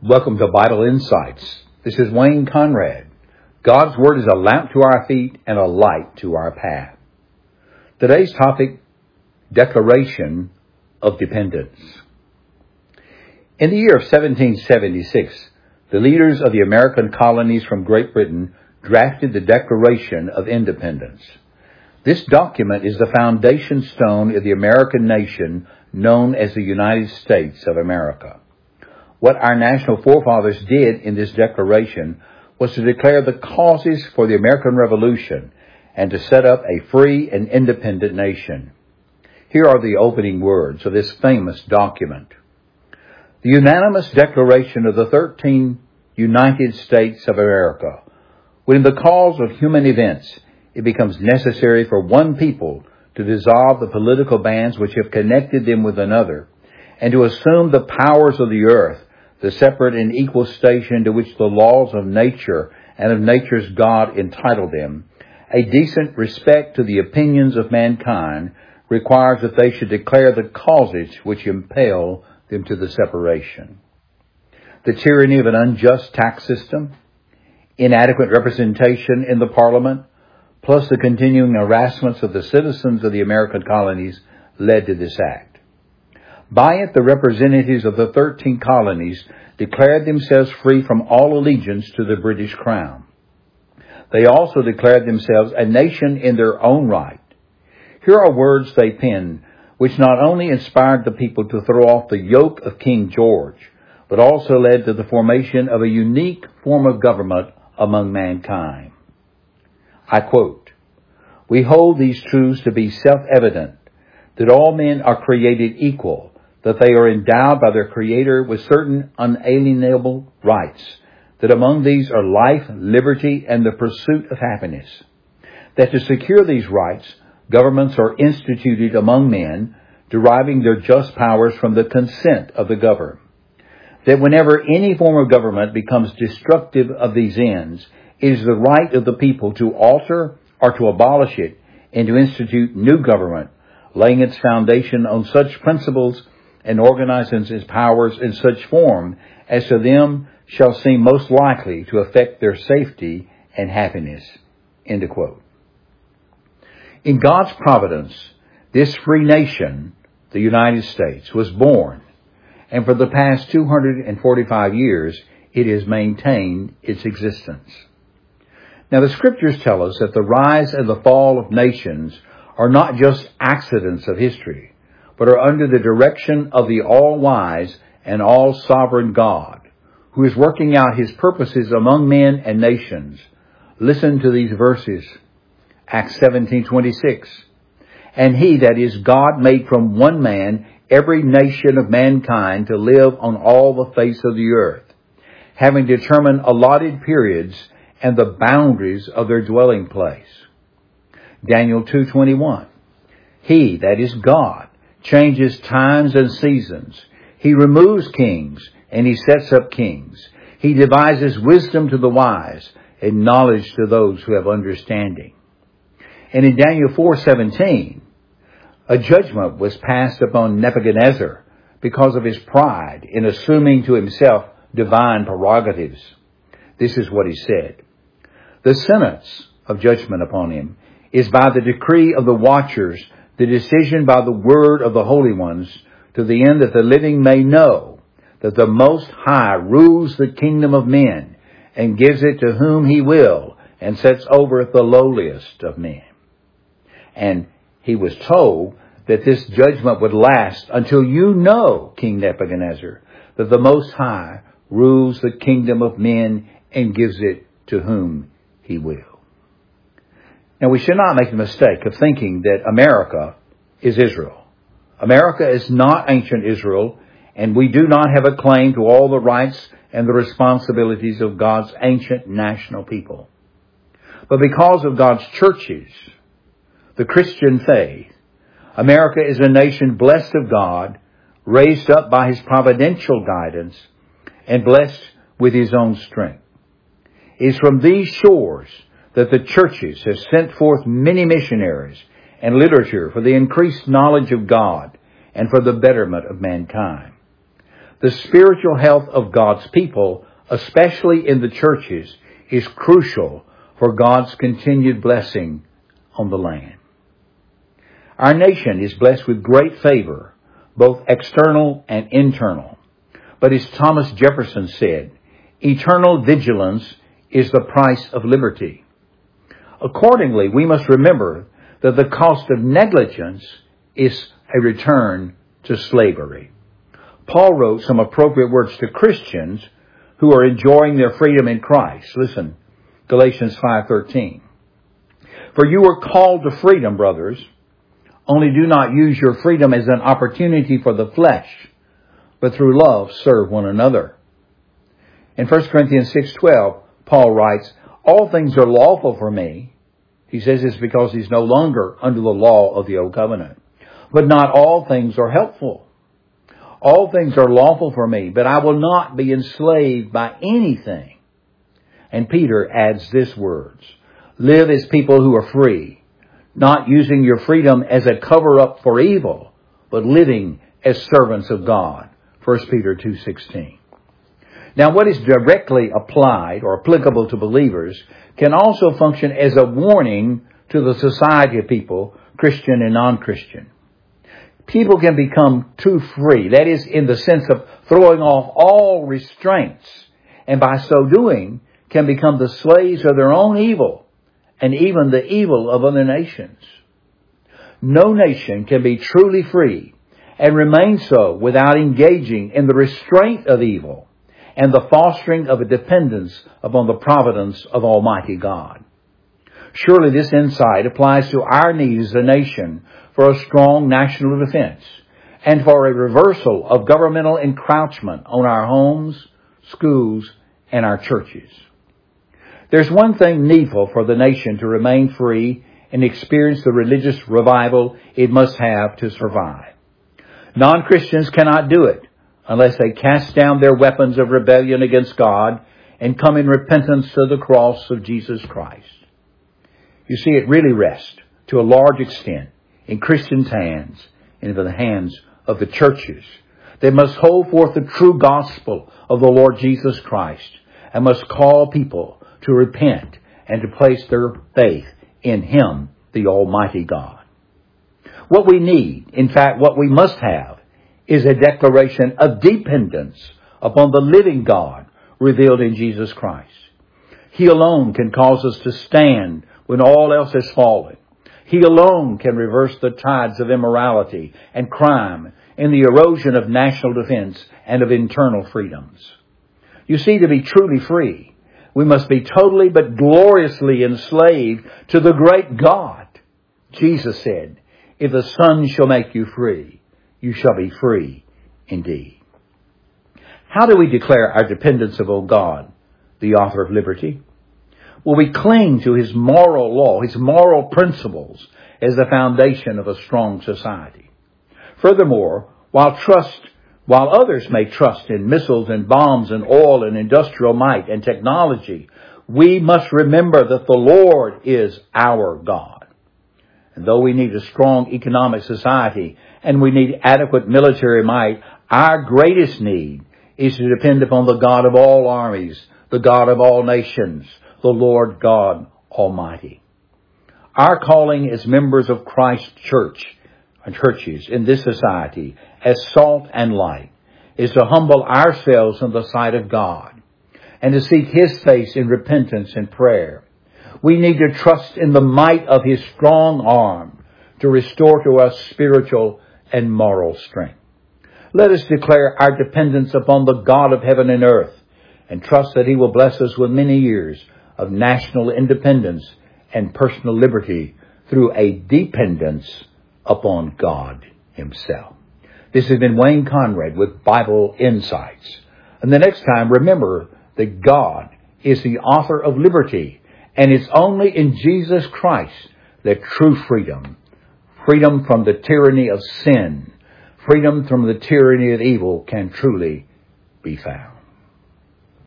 Welcome to Vital Insights. This is Wayne Conrad. God's Word is a lamp to our feet and a light to our path. Today's topic, Declaration of Dependence. In the year of 1776, the leaders of the American colonies from Great Britain drafted the Declaration of Independence. This document is the foundation stone of the American nation known as the United States of America. What our national forefathers did in this declaration was to declare the causes for the American Revolution and to set up a free and independent nation. Here are the opening words of this famous document. The unanimous declaration of the 13 United States of America. When in the cause of human events, it becomes necessary for one people to dissolve the political bands which have connected them with another, and to assume the powers of the earth, the separate and equal station to which the laws of nature and of nature's God entitle them, a decent respect to the opinions of mankind requires that they should declare the causes which impel them to the separation. The tyranny of an unjust tax system, inadequate representation in the Parliament, plus the continuing harassments of the citizens of the American colonies led to this act. By it, the representatives of the 13 colonies declared themselves free from all allegiance to the British Crown. They also declared themselves a nation in their own right. Here are words they penned, which not only inspired the people to throw off the yoke of King George, but also led to the formation of a unique form of government among mankind. I quote, "We hold these truths to be self-evident, that all men are created equal, that they are endowed by their Creator with certain unalienable rights, that among these are life, liberty, and the pursuit of happiness, that to secure these rights, governments are instituted among men, deriving their just powers from the consent of the governed, that whenever any form of government becomes destructive of these ends, it is the right of the people to alter or to abolish it and to institute new government, laying its foundation on such principles and organizing its powers in such form as to them shall seem most likely to affect their safety and happiness." End of quote. In God's providence, this free nation, the United States, was born, and for the past 245 years, it has maintained its existence. Now, the Scriptures tell us that the rise and the fall of nations are not just accidents of history, but are under the direction of the all-wise and all-sovereign God, who is working out His purposes among men and nations. Listen to these verses. Acts 17:26. "And He, that is God, made from one man every nation of mankind to live on all the face of the earth, having determined allotted periods and the boundaries of their dwelling place." Daniel 2:21. "He, that is God, changes times and seasons. He removes kings and He sets up kings. He devises wisdom to the wise and knowledge to those who have understanding." And in Daniel 4:17, a judgment was passed upon Nebuchadnezzar because of his pride in assuming to himself divine prerogatives. This is what he said. "The sentence of judgment upon him is by the decree of the watchers, the decision by the word of the holy ones, to the end that the living may know that the Most High rules the kingdom of men and gives it to whom He will and sets over it the lowliest of men." And he was told that this judgment would last until you know, King Nebuchadnezzar, that the Most High rules the kingdom of men and gives it to whom He will. Now, we should not make the mistake of thinking that America is Israel. America is not ancient Israel, and we do not have a claim to all the rights and the responsibilities of God's ancient national people. But because of God's churches, the Christian faith, America is a nation blessed of God, raised up by His providential guidance, and blessed with His own strength. It is from these shores that the churches have sent forth many missionaries and literature for the increased knowledge of God and for the betterment of mankind. The spiritual health of God's people, especially in the churches, is crucial for God's continued blessing on the land. Our nation is blessed with great favor, both external and internal. But as Thomas Jefferson said, eternal vigilance is the price of liberty. Accordingly, we must remember that the cost of negligence is a return to slavery. Paul wrote some appropriate words to Christians who are enjoying their freedom in Christ. Listen, Galatians 5:13. For you were called to freedom, brothers. Only do not use your freedom as an opportunity for the flesh, but through love serve one another. In 1 Corinthians 6:12, Paul writes, all things are lawful for me. He says this because he's no longer under the law of the old covenant. But not all things are helpful. All things are lawful for me, but I will not be enslaved by anything. And Peter adds this words, live as people who are free, not using your freedom as a cover-up for evil, but living as servants of God. 1 Peter 2:16. Now, what is directly applied or applicable to believers can also function as a warning to the society of people, Christian and non-Christian. People can become too free, that is, in the sense of throwing off all restraints, and by so doing can become the slaves of their own evil and even the evil of other nations. No nation can be truly free and remain so without engaging in the restraint of evil and the fostering of a dependence upon the providence of Almighty God. Surely this insight applies to our need as a nation for a strong national defense and for a reversal of governmental encroachment on our homes, schools, and our churches. There's one thing needful for the nation to remain free and experience the religious revival it must have to survive. Non-Christians cannot do it unless they cast down their weapons of rebellion against God and come in repentance to the cross of Jesus Christ. You see, it really rests, to a large extent, in Christians' hands and in the hands of the churches. They must hold forth the true gospel of the Lord Jesus Christ and must call people to repent and to place their faith in Him, the Almighty God. What we need, in fact, what we must have, is a declaration of dependence upon the living God revealed in Jesus Christ. He alone can cause us to stand when all else has fallen. He alone can reverse the tides of immorality and crime and the erosion of national defense and of internal freedoms. You see, to be truly free, we must be totally but gloriously enslaved to the great God. Jesus said, if the Son shall make you free, you shall be free indeed. How do we declare our dependence upon God, the author of liberty? Well, we cling to His moral law, His moral principles as the foundation of a strong society. Furthermore, while others may trust in missiles and bombs and oil and industrial might and technology, we must remember that the Lord is our God. And though we need a strong economic society and we need adequate military might, our greatest need is to depend upon the God of all armies, the God of all nations, the Lord God Almighty. Our calling as members of Christ's church and churches in this society as salt and light is to humble ourselves in the sight of God and to seek His face in repentance and prayer. We need to trust in the might of His strong arm to restore to us spiritual and moral strength. Let us declare our dependence upon the God of heaven and earth and trust that He will bless us with many years of national independence and personal liberty through a dependence upon God Himself. This has been Wayne Conrad with Bible Insights. And the next time, remember that God is the author of liberty, and it's only in Jesus Christ that true freedom from the tyranny of sin, freedom from the tyranny of evil can truly be found.